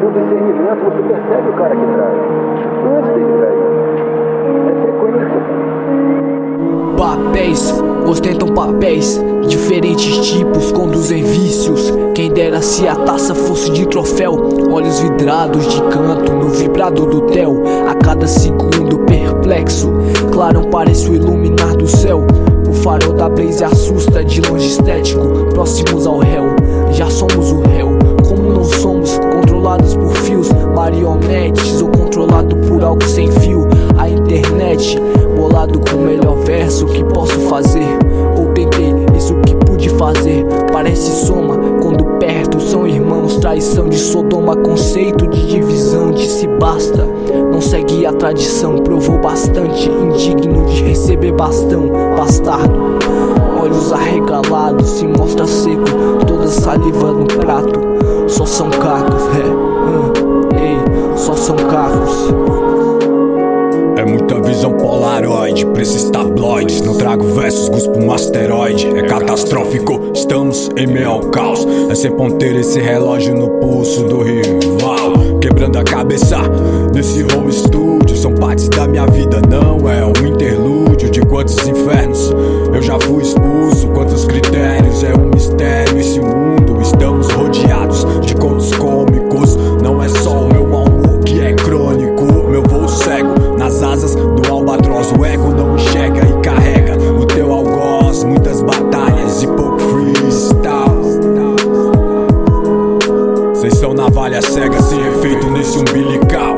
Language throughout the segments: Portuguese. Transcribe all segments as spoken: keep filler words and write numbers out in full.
com discernimento, você percebe o cara que trai. Antes dele trair. É frequência. Papéis, ostentam papéis, diferentes tipos, conduzem vícios. Quem dera se a taça fosse de troféu, olhos vidrados de canto no vibrado do tel. A cada segundo perplexo, clarão parece o iluminar do céu. O farol da Blaze assusta de longe estético, próximos ao réu. Já somos o réu, como não somos controlados por fios, marionetes ou controlado por algo sem fio. A internet, bolado com o melhor verso que posso fazer, ou tentei, isso que pude fazer. Parece soma, quando perto são irmãos. Traição de Sodoma, conceito de divisão. Disse basta, não segue a tradição. Provou bastante, indigno de receber bastão. Bastardo, olhos arregalados, se mostra seco, toda saliva no prato. Só são cacos, é, hum, ei, só são cacos. É muita visão polaroid pra esses tabloides. Não trago versos, cuspo um asteroide. É catastrófico, estamos em meio ao caos. É sem ponteiro esse relógio no pulso do rival. Quebrando a cabeça nesse home studio. São partes da minha vida, não é um interlúdio. De quantos infernos eu já fui expulso, quantos critérios, é um mistério esse mundo. Estamos rodeados de contos cômicos. Não é só o meu mau humor que é crônico. Meu voo cego nas asas do albatroz, o ego não enxerga e carrega o teu algoz. Muitas batalhas e pouco freestyle. Cês são navalha cega sem efeito nesse umbilical.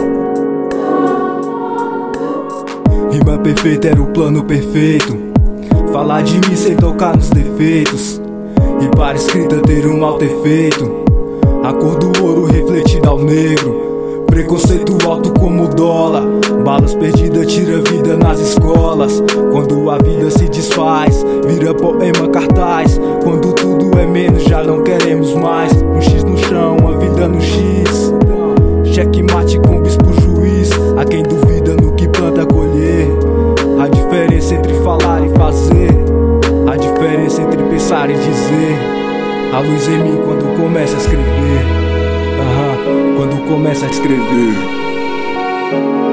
Rima perfeita era o plano perfeito. Falar de mim sem tocar nos defeitos, e para escrita ter um alto efeito. A cor do ouro refletida ao negro. Preconceito alto como dólar. Balas perdidas tira vida nas escolas. Quando a vida se desfaz, vira poema cartaz. Quando tudo é menos, já não queremos mais. Um X no chão, a vida no X. Checkmate com bispo juiz. A quem duvida no que planta colher. A diferença entre falar e fazer. A diferença entre pensar e dizer. A luz em mim quando começa a escrever. Aham, quando começa a escrever.